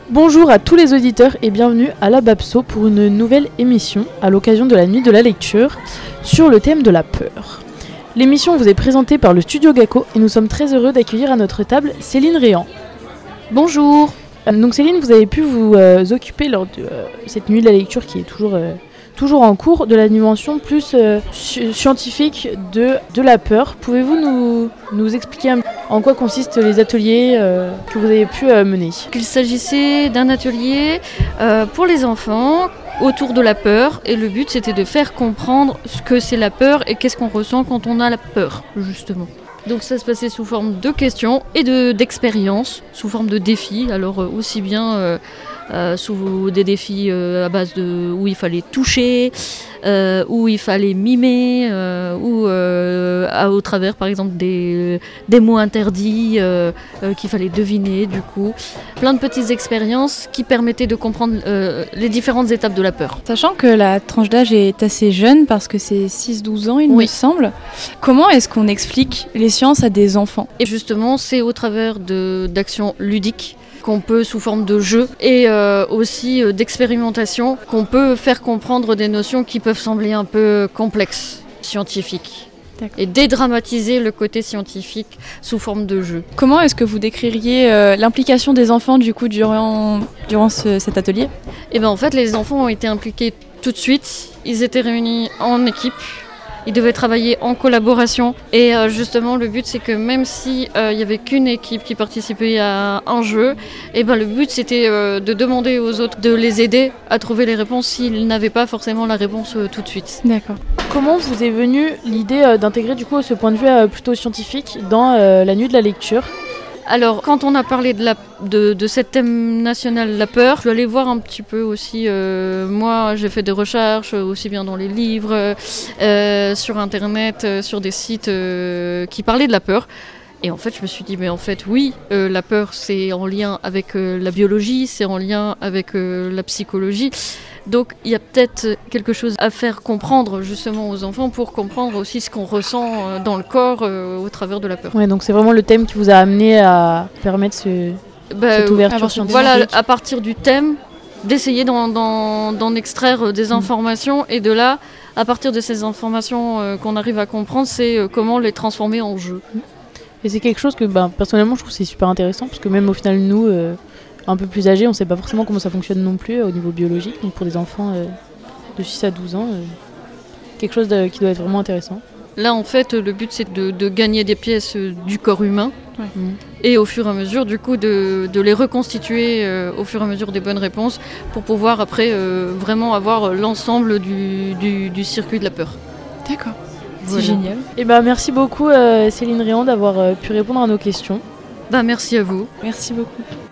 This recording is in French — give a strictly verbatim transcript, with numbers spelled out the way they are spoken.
Bonjour à tous les auditeurs et bienvenue à la Babso pour une nouvelle émission à l'occasion de la nuit de la lecture sur le thème de la peur. L'émission vous est présentée par le Studio Gacko et nous sommes très heureux d'accueillir à notre table Céline Réan. Bonjour. Donc Céline, vous avez pu vous euh, occuper lors de euh, cette nuit de la lecture qui est toujours, euh, toujours en cours de la dimension plus euh, scientifique de, de la peur. Pouvez-vous nous, nous expliquer un, en quoi consistent les ateliers euh, que vous avez pu euh, mener ? Il s'agissait d'un atelier euh, pour les enfants autour de la peur et le but c'était de faire comprendre ce que c'est la peur et qu'est-ce qu'on ressent quand on a la peur justement. Donc ça se passait sous forme de questions et de, d'expériences, sous forme de défis, alors euh, aussi bien euh, euh, sous des défis euh, à base de où il fallait toucher, euh, où il fallait mimer, euh, ou euh, à, au travers par exemple des, des mots interdits euh, euh, qu'il fallait deviner du coup. Plein de petites expériences qui permettaient de comprendre euh, les différentes étapes de la peur. Sachant que la tranche d'âge est assez jeune parce que c'est six douze ans il oui. me semble, comment est-ce qu'on explique les sciences à des enfants ? Et justement c'est au travers de, d'actions ludiques qu'on peut sous forme de jeu et euh, aussi euh, d'expérimentation qu'on peut faire comprendre des notions qui peuvent sembler un peu complexes, scientifiques. D'accord. Et dédramatiser le côté scientifique sous forme de jeu. Comment est-ce que vous décririez euh, l'implication des enfants du coup durant, durant ce, cet atelier ? Eh bien en fait les enfants ont été impliqués tout de suite, ils étaient réunis en équipe. Ils devaient travailler en collaboration et euh, justement le but c'est que même si il euh, n'y avait qu'une équipe qui participait à un jeu, et ben, le but c'était euh, de demander aux autres de les aider à trouver les réponses s'ils n'avaient pas forcément la réponse euh, tout de suite. D'accord. Comment vous est venue l'idée euh, d'intégrer du coup ce point de vue euh, plutôt scientifique dans euh, la nuit de la lecture ? Alors, quand on a parlé de, la, de, de cette thème national, la peur, je suis allée voir un petit peu aussi, euh, moi j'ai fait des recherches, aussi bien dans les livres, euh, sur internet, euh, sur des sites euh, qui parlaient de la peur. Et en fait, je me suis dit, mais en fait, oui, euh, la peur, c'est en lien avec euh, la biologie, c'est en lien avec euh, la psychologie. Donc, il y a peut-être quelque chose à faire comprendre justement aux enfants pour comprendre aussi ce qu'on ressent euh, dans le corps euh, au travers de la peur. Ouais, donc c'est vraiment le thème qui vous a amené à permettre ce, bah, cette ouverture scientifique. Voilà, à partir du thème, d'essayer d'en, d'en, d'en extraire des informations mmh. et de là, à partir de ces informations euh, qu'on arrive à comprendre, c'est euh, comment les transformer en jeu. Mmh. Et c'est quelque chose que ben, personnellement je trouve c'est super intéressant parce que même au final nous, euh, un peu plus âgés, on ne sait pas forcément comment ça fonctionne non plus euh, au niveau biologique. Donc pour des enfants euh, de six à douze ans, euh, quelque chose de, qui doit être vraiment intéressant. Là en fait le but c'est de, de gagner des pièces euh, du corps humain ouais. mmh. et au fur et à mesure du coup de, de les reconstituer euh, au fur et à mesure des bonnes réponses pour pouvoir après euh, vraiment avoir l'ensemble du, du, du circuit de la peur. D'accord. Voilà. C'est génial. Et ben, merci beaucoup euh, Céline Réan d'avoir euh, pu répondre à nos questions. Bah, merci à vous. Merci beaucoup.